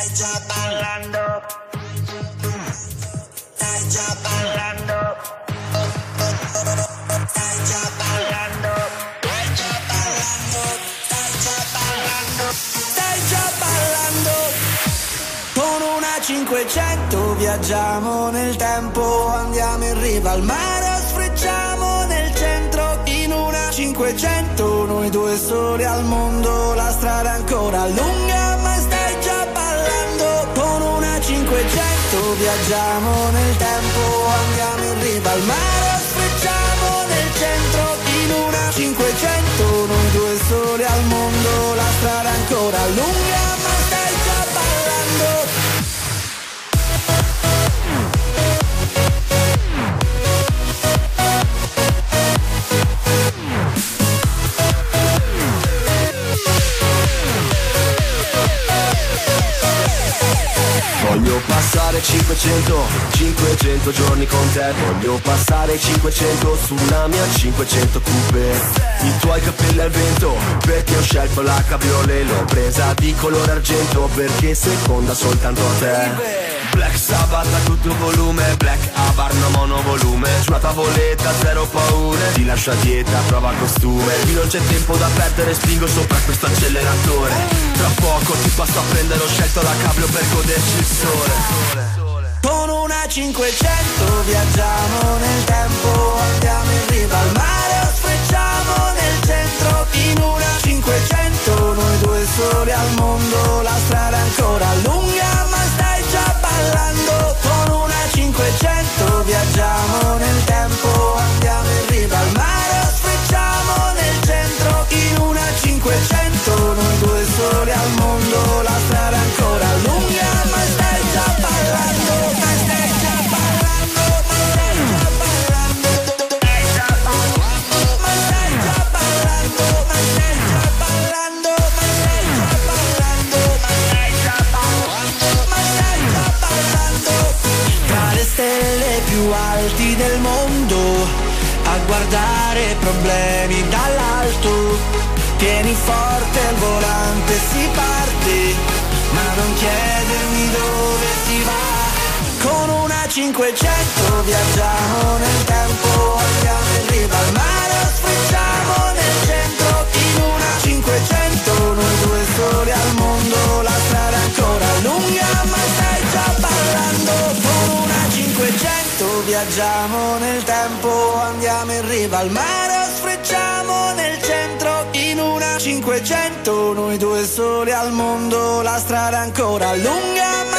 già ballando, stai già ballando, stai già ballando, stai già ballando, stai già ballando, stai già ballando. Con una 500 viaggiamo nel tempo, andiamo in riva al mare o sfrecciamo nel centro. In una 500 noi due soli al mondo, la strada è ancora lunga ma stai già ballando. Con una 500 viaggiamo nel tempo, andiamo in riva al mare o sfrecciamo nel centro. In una 500 noi due soli al mondo, la strada è ancora lunga ma stai già ballando. Voglio passare 500 giorni con te. Voglio passare 500 sulla mia 500 coupe. I tuoi capelli al vento, perché ho scelto la cabriolet. L'ho presa di colore argento, perché seconda soltanto a te. Black Sabbath a tutto volume, Black Abarno monovolume. Sulla tavoletta zero paure, ti lascio a dieta, prova costume. Qui non c'è tempo da perdere, spingo sopra questo acceleratore. Tra poco ti passo a prendere, ho scelto la cabrio per goderci il sole. Con una 500 viaggiamo nel tempo, andiamo in riva al mare o sfrecciamo nel centro. In una 500 noi due soli al mondo, la strada è ancora lunga ma stai già ballando. Con una 500 viaggiamo nel tempo, andiamo in riva al mare o sfrecciamo nel centro. In una 500 noi due soli al mondo, la strada è ancora lunga ma stai già ballando. Ma stai già ballando, ma stai già ballando, stai già ballando, ma stai già ballando, ma stai già ballando, ma stai già ballando, ma stai già ballando, ma stai già ballando. Tra le stelle più alti del mondo, a guardare problemi dall'alto. Tieni forte il volante, si parte, ma non chiedermi dove si va. Con una 500 viaggiamo nel tempo, andiamo in riva al mare o sfrecciamo nel centro. In una 500 noi due soli al mondo, la strada è ancora lunga ma stai già ballando. Con una 500 viaggiamo nel tempo, andiamo in riva al mare o sfrecciamo nel centro. In una 500 noi due soli al mondo, la strada è ancora lunga ma